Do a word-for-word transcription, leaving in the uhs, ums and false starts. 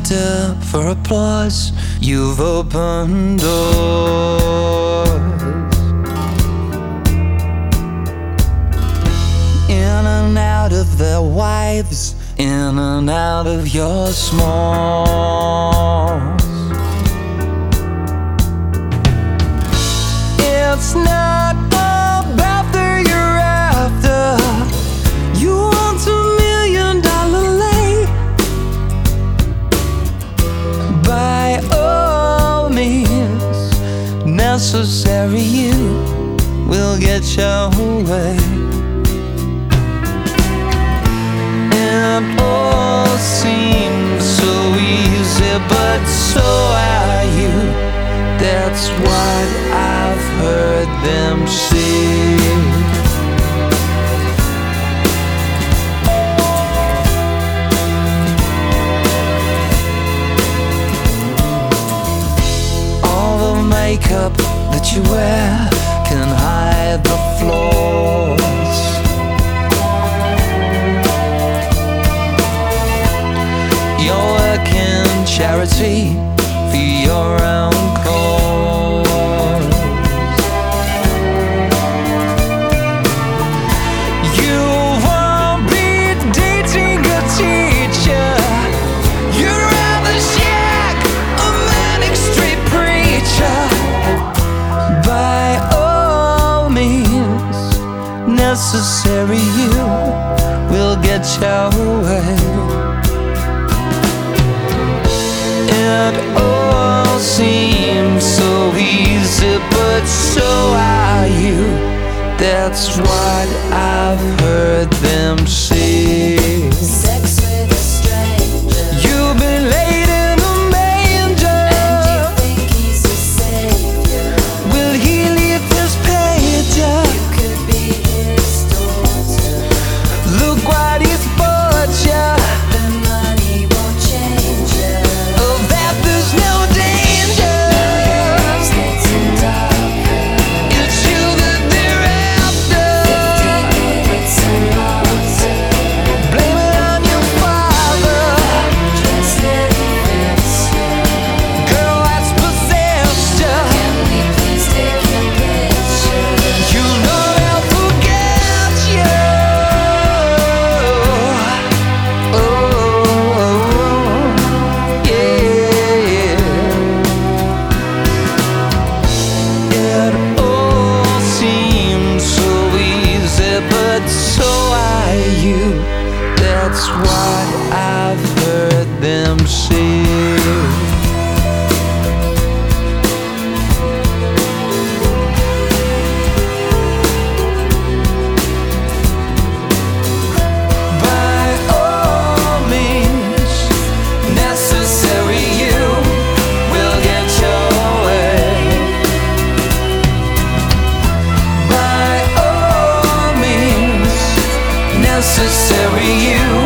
after for applause. You've opened doors. In and out of their wives, in and out of your smalls. It's not about the you're after. You want a million dollar lay. By all means necessary, you will get your way. It all seems so easy, but so are you. That's what I've heard them say. All the makeup that you wear can hide the flaws. You're working charity for your own cause. You won't be dating a teacher. You'd rather shag a manic street preacher. By all means necessary, you will get your way. It all seems so easy, but so are you. That's what I've heard them say. Sex with a stranger. You've been laid in a manger. And you think he's a savior. Will he leave this pager? You could be his daughter. Look what he's bought ya. The money won't change you. Oh, that there's no danger. It's getting darker. It's you that they're after. It's a monster. Blame it on your father. Dress that fits you. Girl, that's possessed ya. Can we please take a picture? You know they'll forget you. Oh, yeah. It all seems so easy, but so are you. That's what I've heard them say. By all means necessary, you will get your way. By all means necessary, you